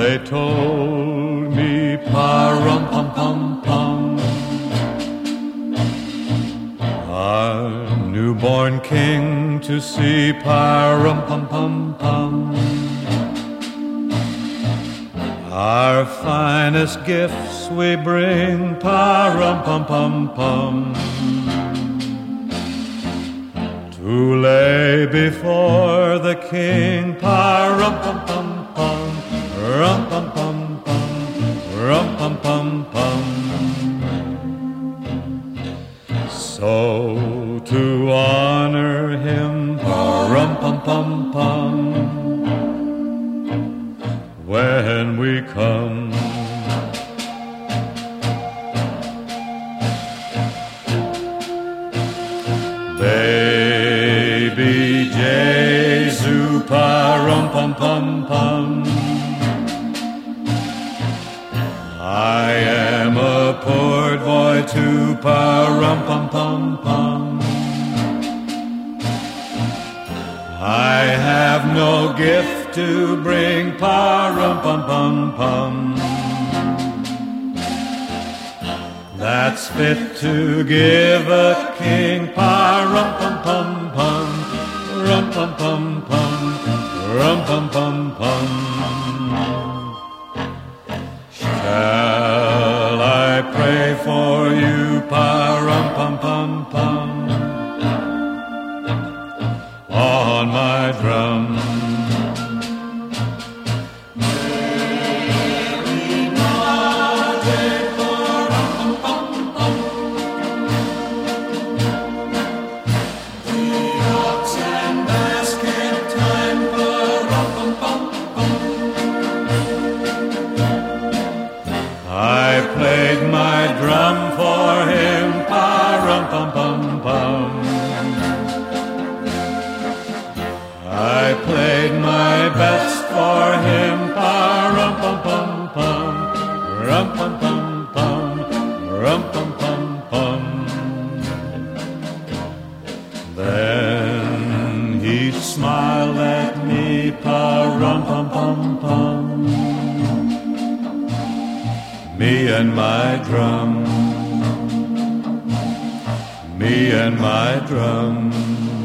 they told me, pa-rum-pum-pum-pum, our newborn king to see, pa-rum-pum-pum-pum. Our finest gifts we bring, pa-rum-pum-pum-pum, to lay before the king, pa-rum-pum-pum-pum, rum-pum-pum-pum, rum-pum-pum-pum. So to honor him, pa-rum-pum-pum-pum, when we come, baby Jesu, pa-rum-pum-pum-pum, I am a poor boy too, pa-rum-pum-pum-pum, I have no gift to bring, pa-rum-pum-pum-pum, that's fit to give a king, pa-rum-pum-pum-pum, rum-pum-pum-pum, rum-pum-pum-pum. Shall I pray for you, pa-rum-pum-pum-pum, on my drum? I played my drum for him, pa-rum-pum-pum-pum. I played my best for him, pa-rum-pum-pum-pum, rum-pum-pum-pum, rum-pum-pum-pum. Then he smiled at me, pa-rum-pum-pum-pum, me and my drum, me and my drum.